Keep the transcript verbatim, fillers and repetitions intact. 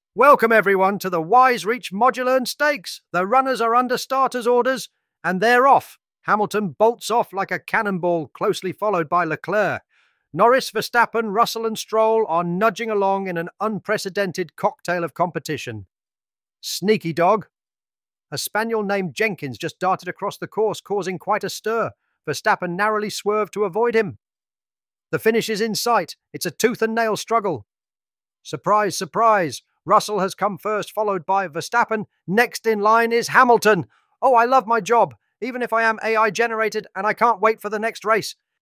Welcome everyone to the Wise Reach Modular and Stakes. The runners are under starters' orders, and they're off. Hamilton bolts off like a cannonball, closely followed by Leclerc. Norris, Verstappen, Russell and Stroll are nudging along in an unprecedented cocktail of competition. Sneaky dog. A spaniel named Jenkins just darted across the course, causing quite a stir. Verstappen narrowly swerved to avoid him. The finish is in sight. It's a tooth and nail struggle. Surprise, surprise. Russell has come first, followed by Verstappen. Next in line is Hamilton. Oh, I love my job, even if I am A I generated and I can't wait for the next race.